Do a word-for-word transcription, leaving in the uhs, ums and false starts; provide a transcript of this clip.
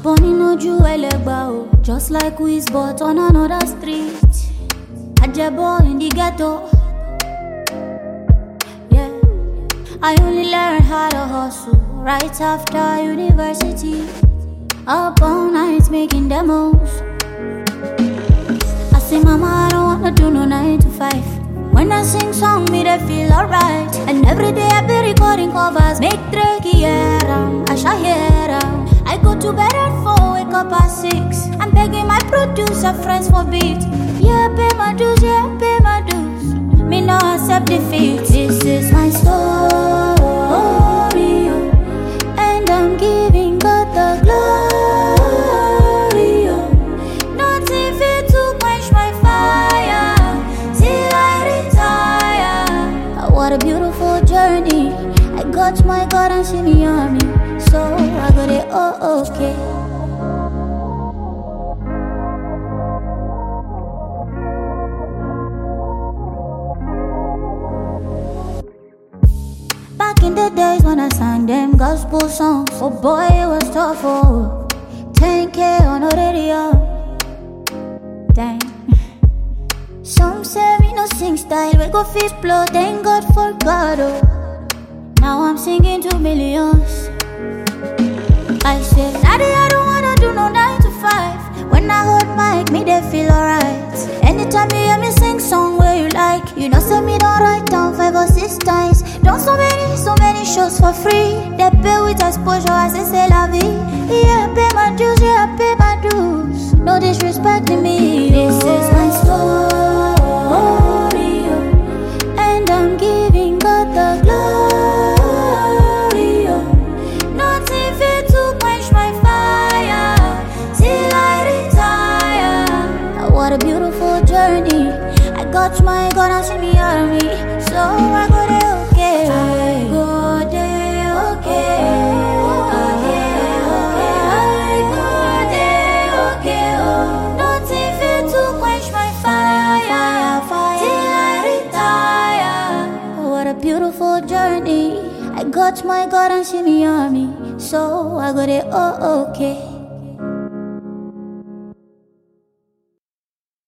Bunny no jewel, just like Wiz, but on another street. Ajabo in the ghetto. Yeah, I only learned how to hustle right after university. Up all night making demos. I say, Mama, I don't wanna do no nine to five. When I sing song, me they feel alright. And every day I be recording covers. Make Drake hear 'em, I shall hear 'em. I go to bed at four, wake up at six. I'm begging my producer friends for beat. Yeah, pay my dues, yeah, pay my dues. Me no accept defeat. This is my story, and I'm giving God the glory. Nothing fit to quench my fire till I retire. What a beautiful journey. I got my God and see me on me, so I got it all okay. Back in the days when I sang them gospel songs, oh boy, it was tough, oh. ten K on the radio, dang. Some say me no sing style, we go fist blow, thank God for God, oh. Now I'm singing to millions. I said, Daddy, I don't wanna do no nine to five. When I hold mic, me they feel alright. Anytime you hear me sing song where you like, you know say me don't write down five or six times. Don't so many, so many shows for free. They pay with exposure as they say la vie. Yeah, pay my dues, yeah, pay my dues. No disrespect to me. This is my story, and I'm giving God the glory. Nothing fit to quench my fire till I retire. What a beautiful journey. I got my God and see me on me, so I got it okay. I got it okay. I got it okay. Nothing fit to quench my fire till I retire. What a beautiful journey. I got my God and see me on me, so I got it all okay.